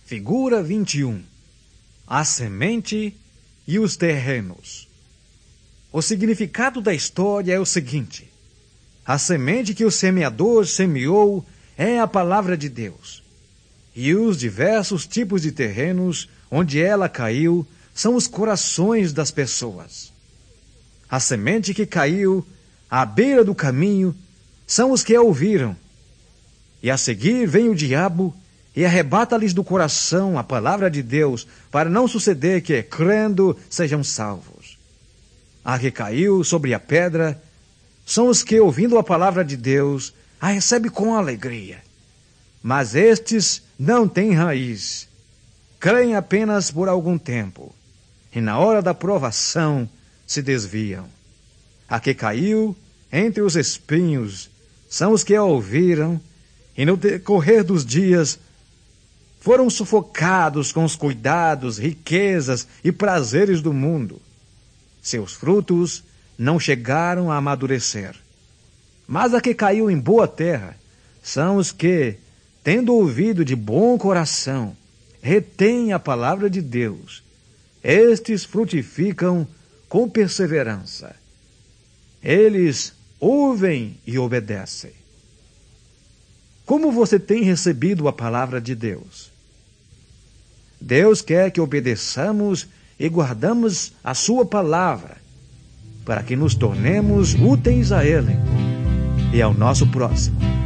Figura 21. A semente e os terrenos. O significado da história é o seguinte: a semente que o semeador semeou é a palavra de Deus. E os diversos tipos de terrenos onde ela caiu são os corações das pessoas. A semente que caiu à beira do caminho são os que a ouviram. E a seguir vem o diabo e arrebata-lhes do coração a palavra de Deus, para não suceder que, crendo, sejam salvos. A que caiu sobre a pedra são os que, ouvindo a palavra de Deus, a recebem com alegria. Mas estes não têm raiz, creem apenas por algum tempo, e na hora da provação se desviam. A que caiu entre os espinhos são os que a ouviram, e no decorrer dos dias foram sufocados com os cuidados, riquezas e prazeres do mundo. Seus frutos não chegaram a amadurecer. Mas a que caiu em boa terra são os que, tendo ouvido de bom coração, retêm a palavra de Deus. Estes frutificam com perseverança. Eles ouvem e obedecem. Como você tem recebido a palavra de Deus? Deus quer que obedeçamos e guardamos a sua palavra, para que nos tornemos úteis a Ele e ao nosso próximo.